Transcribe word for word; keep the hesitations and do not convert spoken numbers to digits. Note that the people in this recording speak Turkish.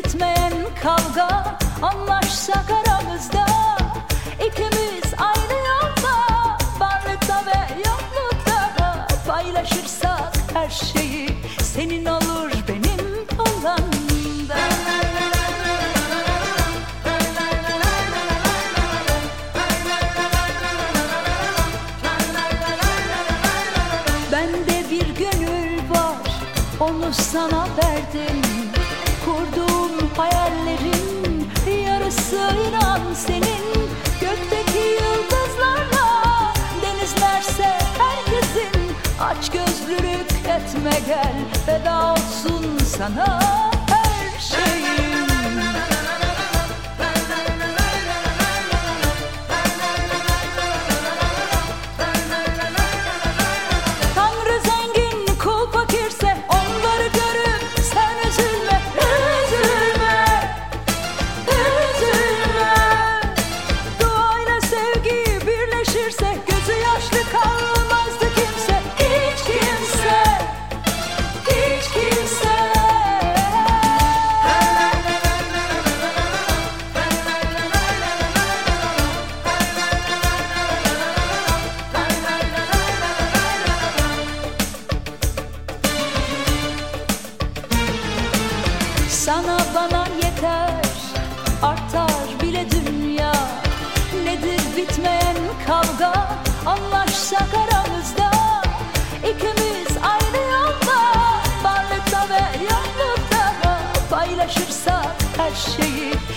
bitmeyen kavga, anlaşsak aramızda. İkimiz aynı yolda, varlıkta ve yoklukta. Paylaşırsak her şeyi, senin olur benim olan da. Bende bir gönül var, onu sana verdim. Kurduğum hayallerin yarısı inan senin. Gökteki yıldızlarla denizlerse herkesin. Aç gözlülük etme gel, feda olsun sana her şeyim. Tanrı zengin, kul fakirse onları görüp sen üzülme, üzülme, üzülme. Duayla sevgi birleşirse gözü yaşlı kalmazdı kimse, hiç kimse, hiç kimse. Sana bana yeter, artar bile dünya. Nedir bitmeyen kavga, anlaşsak aramızda. İkimiz aynı yolda, varlıkta ve yoklukta. Paylaşırsak her şeyi,